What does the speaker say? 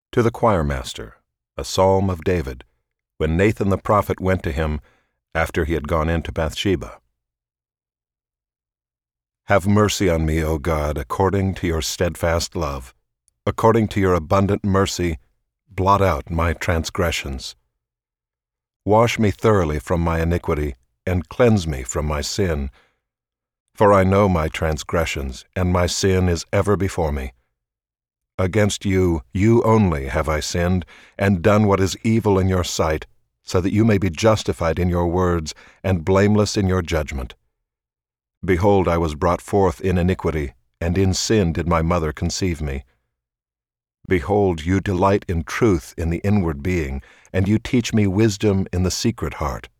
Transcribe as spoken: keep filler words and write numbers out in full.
To the choirmaster, a psalm of David, when Nathan the prophet went to him after he had gone into Bathsheba. Have mercy on me, O God, according to your steadfast love. According to your abundant mercy, blot out my transgressions. Wash me thoroughly from my iniquity, and cleanse me from my sin. For I know my transgressions, and my sin is ever before me. Against you, you only have I sinned, and done what is evil in your sight, so that you may be justified in your words, and blameless in your judgment. Behold, I was brought forth in iniquity, and in sin did my mother conceive me. Behold, you delight in truth in the inward being, and you teach me wisdom in the secret heart.